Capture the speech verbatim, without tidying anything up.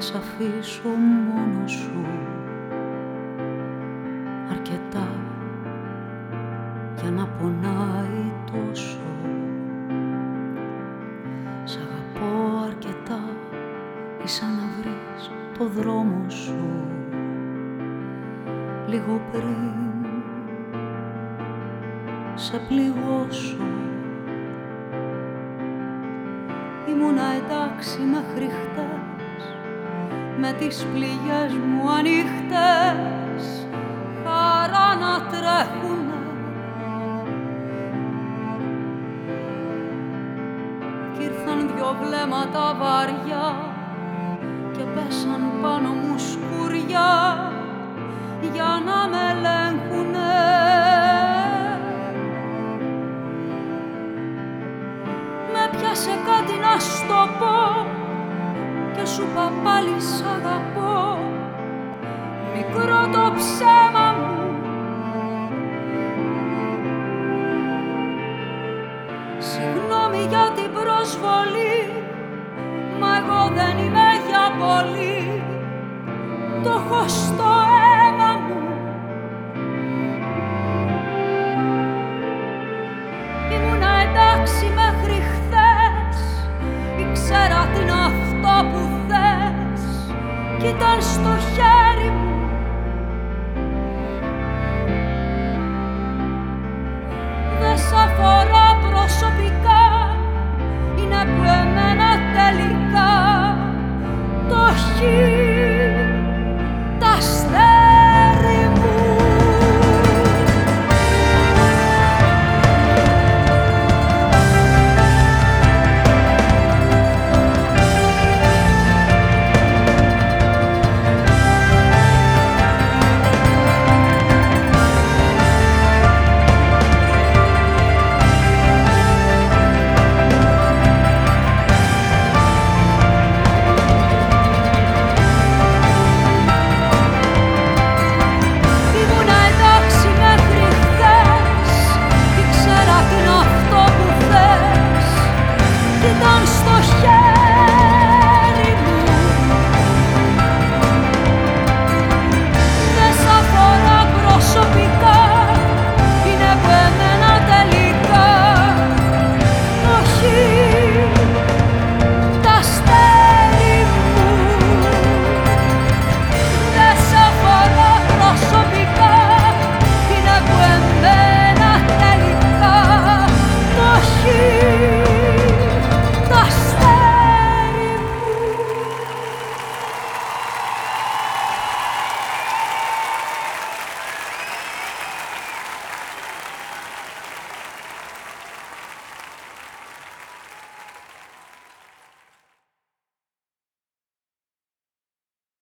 σ' αφήσω μόνο σου αρκετά για να πονάει τόσο. Σ' αγαπώ αρκετά ίσα να βρεις το δρόμο σου λίγο πριν σε πληγώσω. Ήμουνα εντάξει μέχρι χτες με τις πληγές μου ανοιχτές χαρά να τρέχουνε κι ήρθαν δυο βλέμματα βαριά και πέσαν πάνω μου σκουριά για να με ελέγχουνε. Με πιάσε κάτι να στο πω και σου είπα πάλι σ' αγαπώ, μικρό το ψέμα μου. Συγγνώμη για την προσβολή, μα εγώ δεν είμαι για πολύ, το έχω στο αίμα μου. Ήμουνα εντάξει μέχρι χθες, ήξερα τι είναι αυτό που θες κι ήταν στο χέρι μου